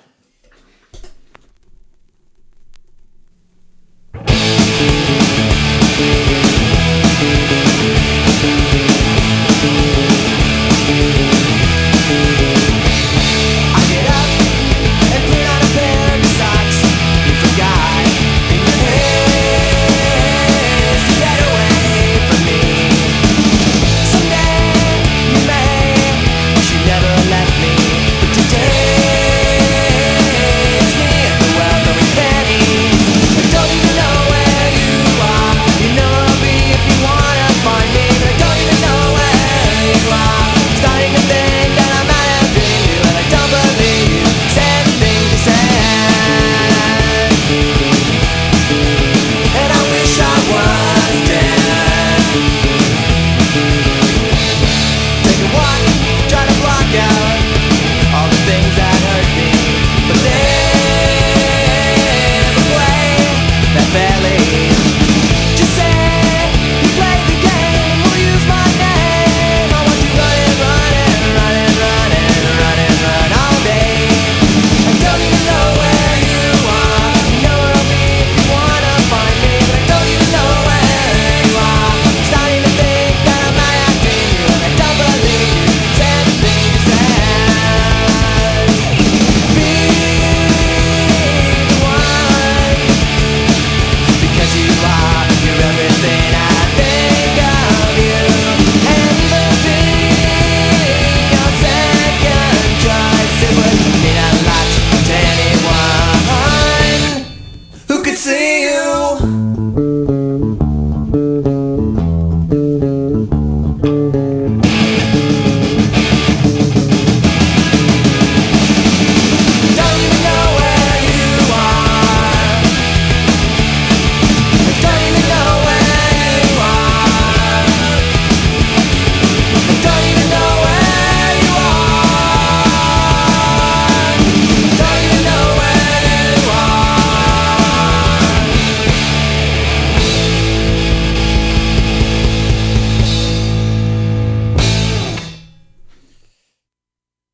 Today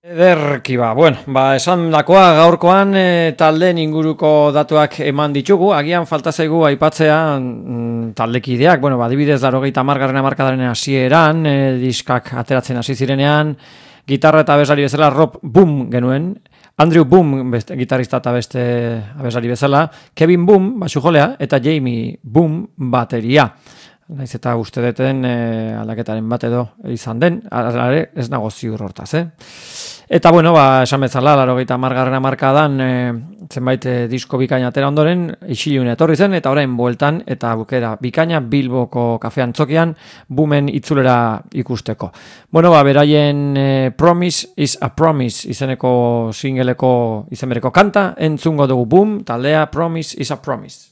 Ederki esan dakoa gaurkoan taldeen inguruko datuak eman ditugu, agian falta zaigu aipatzea taldekideak, adibidez 80. hamarkadaren hasieran, diskak ateratzen hasi zirenean, gitarra eta abeslari bezala Rob Boom genuen, Andrew Boom gitarrista eta beste abeslari bezala, Kevin Boom basujolea eta Jamie Boom bateria. Naiz eta uste deten aldaketaren bat edo izan den, ez nago ziur hortaz, Eta esan bezala, 80. hamarkadan zenbait disko bikaina atera ondoren, isilune etorri zen, eta orain bueltan, eta bukera bikaina Bilboko kafean txokian, Boomen itzulera ikusteko. Beraien Promise is a Promise izeneko singeleko izenbereko kanta, entzungo dugu Boom, taldea Promise is a Promise.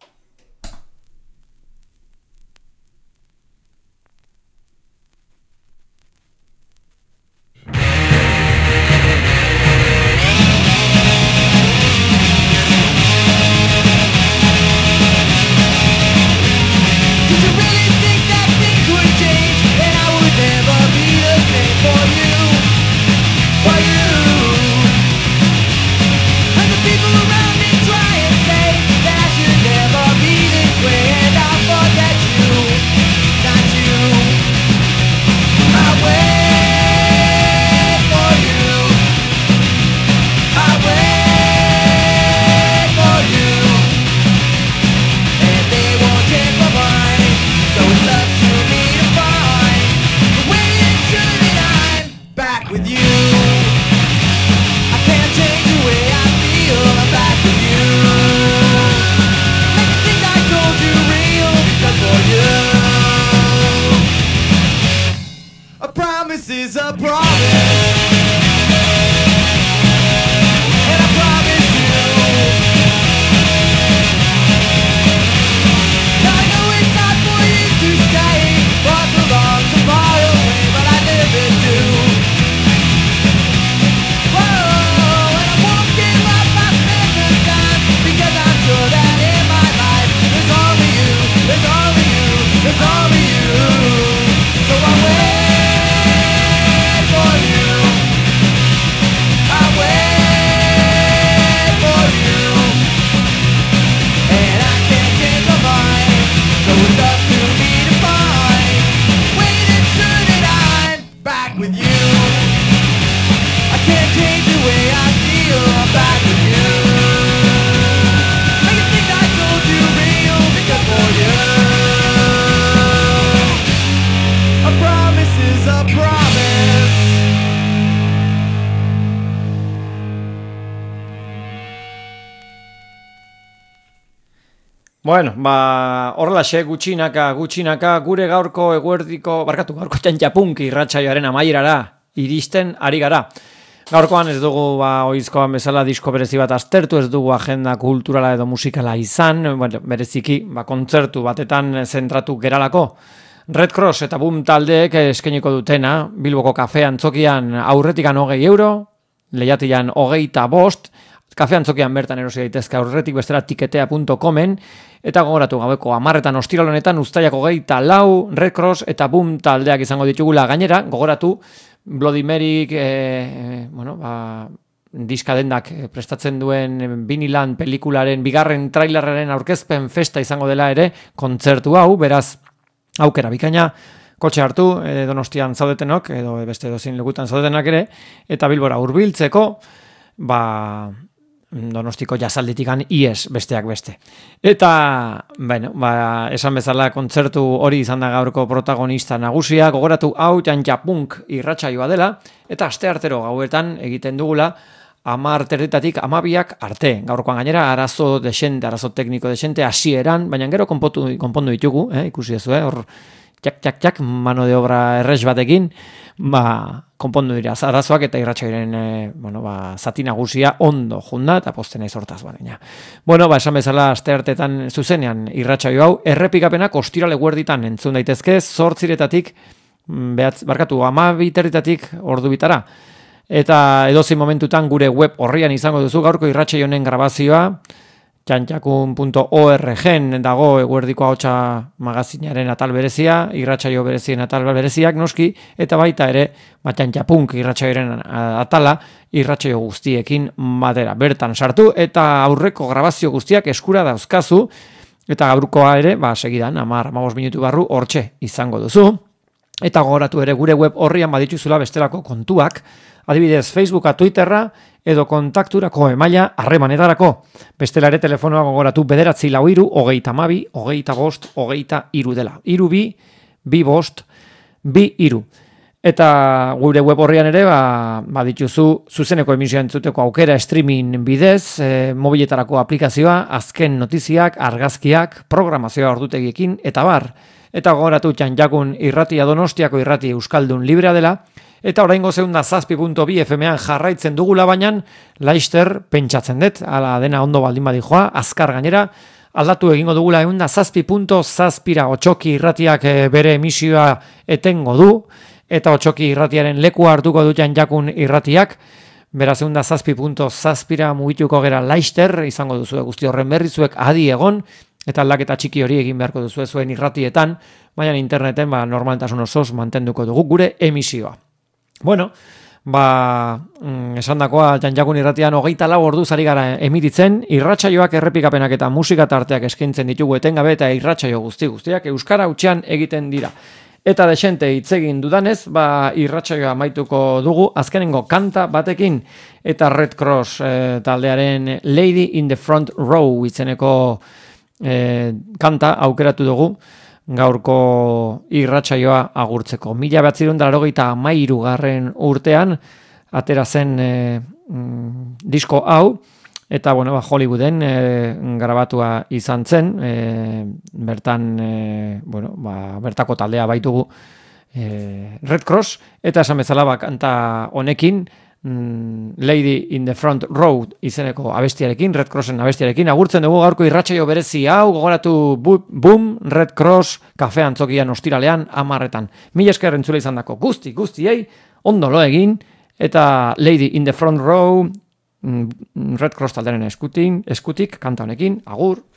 Horrelaxe gutxinaka gure gaurko gaurko txantxapunki irratsaioaren amaierara iristen ari gara. Gaurkoan ez dugu oizkoan bezala disko berezi bat aztertu, ez dugu agenda kulturala edo musikala izan, bereziki kontzertu batetan zentratu geralako. Red Cross eta Boom taldeek eskainiko dutena, Bilboko kafean txokian aurretikan €20, lehiatian 25, kafean txokian bertan erosi daitezke aurretik bestela tiketea.comen, eta gogoratu gaueko 10 ostiral honetan uztailak 24 Red Cross eta Boom taldeak izango ditugula. Gainera, gogoratu Bloody Maryk diska dendak prestatzen duen Viniland pelikularen bigarren trailerraren aurkezpen festa izango dela ere kontzertu hau, beraz aukera bikaina kotxe hartu Donostian zaudetenok edo beste edozein lekutan zaudetenak ere, eta Bilbora hurbiltzeko Donostiko jazalditikan ies besteak beste. Eta, esan bezala kontzertu hori izan da gaurko protagonista nagusia, gogoratu hau txantxapunk irratsaioa dela, eta asteartero gauetan egiten dugula 10:00 12:00 arte. Gaurkoan gainera arazo tekniko desente hasieran, baina gero konpondu ditugu, ikusi duzu, hor txak, mano de obra erres batekin, konpondu dira arazoak eta irratsaioaren zati nagusia ondo junda eta pozten naiz hortaz baina. Esan bezala asteartetan zuzenean irratsaio hau errepikapenak ostiral eguerditan entzun daitezke 8:00 12:00 ordu bitara. Eta edozein momentutan gure web orrian izango duzu gaurko irratsaio honen grabazioa txantxakun.org dago eguerdiko ahotsa magazinaren atal berezia, irratsaio berezien atal bereziak noski, eta baita ere, txantxapunk irratsaioaren atala, irratsaio guztiekin batera. Bertan sartu eta aurreko grabazio guztiak eskura dauzkazu, eta gaurkoa ere, segidan, 10-15 minutu barru hortxe izango duzu. Eta gogoratu ere gure web horrian badituzula bestelako kontuak, adibidez Facebooka, Twitterra, edo kontakturako emaila harremanetarako. Bestela ere telefonoa gogoratu 943-22-25-23 dela. 32-25-23. Eta gure web horrian ere badituzu zuzeneko emisioa entzuteko aukera streaming bidez, mobiletarako aplikazioa, azken notiziak, argazkiak, programazioa ordutegiekin, eta bar. Eta gogoratu Txantxakun irratia Donostiako irrati euskaldun librea dela, eta oraingo 107.2 FM-an jarraitzen dugula, baina laister pentsatzen dut, ala dena ondo baldin badijoa, azkar gainera, aldatu egingo dugula 107.7 Otsoki irratiak bere emisioa etengo du, eta Otsoki irratiaren lekua hartuko du Txantxakun irratiak, beraz 107.7 mugituko gera laister, izango duzu guzti horren berri zuek adi egon, eta aldaketa txiki hori egin beharko duzu zuen irratietan, baina interneten normaltasun osoz mantenduko dugu gure emisioa. Bueno, esandakoa Txantxakun irratian 24 orduz ari gara emititzen, irratsaioak errepikapenak eta musika tarteak eskaintzen ditugu etengabe eta irratsaio guztiak euskara hutsean egiten dira. Eta desente hitz egin dudanez, irratsaioa amaituko dugu azkenengo kanta batekin, eta Red Cross taldearen Lady in the Front Row izeneko kanta aukeratu dugu gaurko irratsaioa agurtzeko. 1983 urtean atera zen disko hau, eta Hollywooden grabatua izan zen, bertan bertako taldea baitugu Red Cross, eta esan bezala kanta honekin Lady in the Front Row izeneko abestiarekin, Red Crossen abestiarekin, agurtzen dugu gaurko irratsaio berezi hau, gogoratu Boom, Red Cross, kafe antzokian ostiralean 10:00. Mila esker entzule izandako guztiei, ondo lo egin, eta Lady in the Front Row, Red Cross taldearen eskutik, kanta honekin, agur.